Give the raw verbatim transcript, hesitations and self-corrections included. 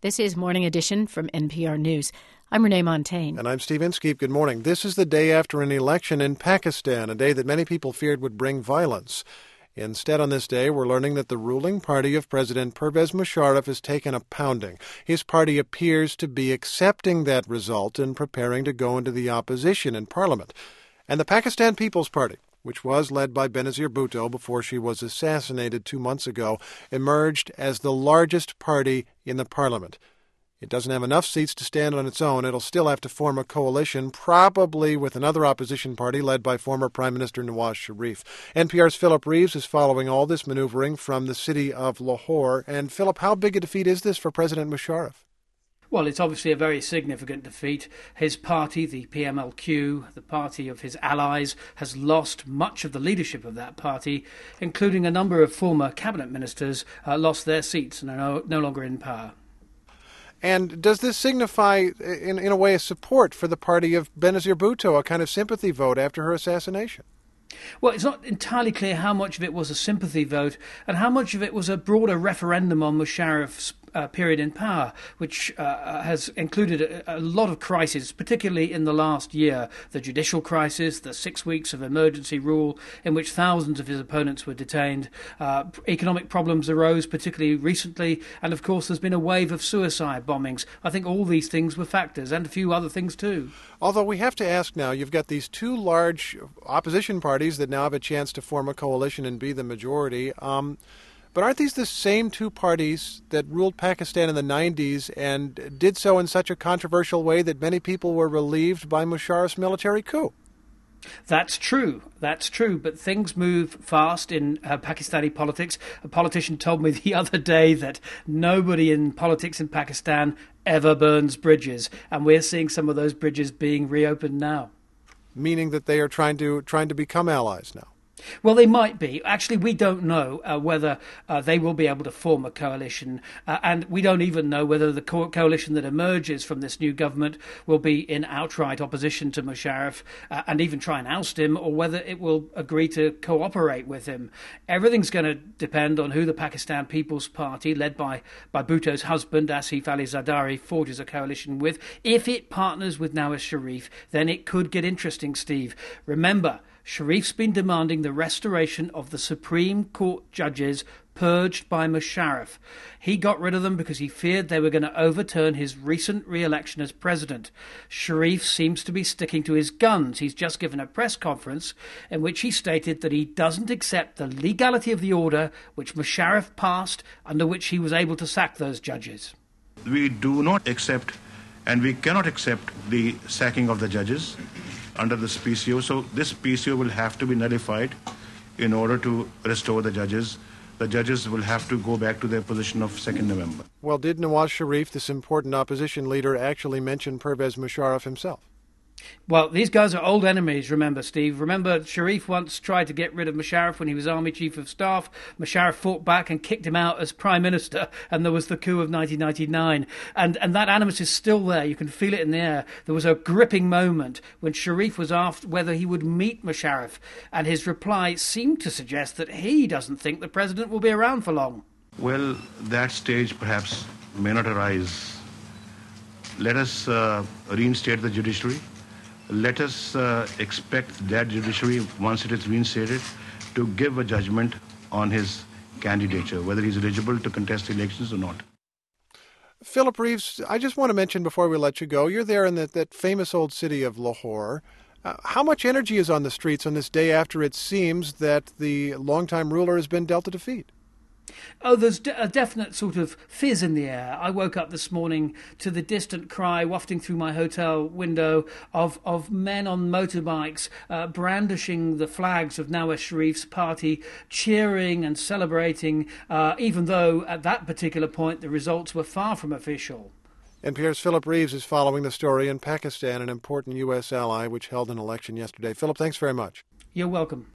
This is Morning Edition from N P R News. I'm Renee Montagne. And I'm Steve Inskeep. Good morning. This is the day after an election in Pakistan, a day that many people feared would bring violence. Instead, on this day, we're learning that the ruling party of President Pervez Musharraf has taken a pounding. His party appears to be accepting that result and preparing to go into the opposition in parliament. And the Pakistan People's Party, which was led by Benazir Bhutto before she was assassinated two months ago, emerged as the largest party in the parliament. It doesn't have enough seats to stand on its own. It'll still have to form a coalition, probably with another opposition party led by former Prime Minister Nawaz Sharif. N P R's Philip Reeves is following all this maneuvering from the city of Lahore. And, Philip, how big a defeat is this for President Musharraf? Well, it's obviously a very significant defeat. His party, the P M L Q, the party of his allies, has lost much of the leadership of that party, including a number of former cabinet ministers, uh, lost their seats and are no, no longer in power. And does this signify, in, in a way, a support for the party of Benazir Bhutto, a kind of sympathy vote after her assassination? Well, it's not entirely clear how much of it was a sympathy vote and how much of it was a broader referendum on Musharraf's uh, period in power, which uh, has included a, a lot of crises, particularly in the last year. The judicial crisis, the six weeks of emergency rule in which thousands of his opponents were detained. Uh, economic problems arose, particularly recently. And, of course, there's been a wave of suicide bombings. I think all these things were factors, and a few other things too. Although we have to ask now, you've got these two large opposition parties that now have a chance to form a coalition and be the majority. Um, but aren't these the same two parties that ruled Pakistan in the nineties and did so in such a controversial way that many people were relieved by Musharraf's military coup? That's true. That's true. But things move fast in uh, Pakistani politics. A politician told me the other day that nobody in politics in Pakistan ever burns bridges. And we're seeing some of those bridges being reopened now. Meaning that they are trying to trying to become allies now. Well, they might be. Actually, we don't know uh, whether uh, they will be able to form a coalition. Uh, and we don't even know whether the co- coalition that emerges from this new government will be in outright opposition to Musharraf uh, and even try and oust him, or whether it will agree to cooperate with him. Everything's going to depend on who the Pakistan People's Party, led by, by Bhutto's husband, Asif Ali Zardari, forges a coalition with. If it partners with Nawaz Sharif, then it could get interesting, Steve. Remember, Sharif's been demanding the restoration of the Supreme Court judges purged by Musharraf. He got rid of them because he feared they were going to overturn his recent re-election as president. Sharif seems to be sticking to his guns. He's just given a press conference in which he stated that he doesn't accept the legality of the order which Musharraf passed, under which he was able to sack those judges. We do not accept and we cannot accept the sacking of the judges under this P C O. So this P C O will have to be nullified in order to restore the judges. The judges will have to go back to their position of second November. Well, did Nawaz Sharif, this important opposition leader, actually mention Pervez Musharraf himself? Well, these guys are old enemies, remember, Steve. Remember, Sharif once tried to get rid of Musharraf when he was Army Chief of Staff. Musharraf fought back and kicked him out as Prime Minister, and there was the coup of nineteen ninety-nine. And, and that animus is still there. You can feel it in the air. There was a gripping moment when Sharif was asked whether he would meet Musharraf, and his reply seemed to suggest that he doesn't think the president will be around for long. Well, that stage perhaps may not arise. Let us uh, reinstate the judiciary. Let us uh, expect that judiciary, once it is reinstated, to give a judgment on his candidature, whether he's eligible to contest elections or not. Philip Reeves, I just want to mention before we let you go, you're there in that, that famous old city of Lahore. Uh, how much energy is on the streets on this day after it seems that the longtime ruler has been dealt a defeat? Oh, there's a definite sort of fizz in the air. I woke up this morning to the distant cry wafting through my hotel window of, of men on motorbikes uh, brandishing the flags of Nawaz Sharif's party, cheering and celebrating, uh, even though at that particular point the results were far from official. N P R's Philip Reeves is following the story in Pakistan, an important U S ally which held an election yesterday. Philip, thanks very much. You're welcome.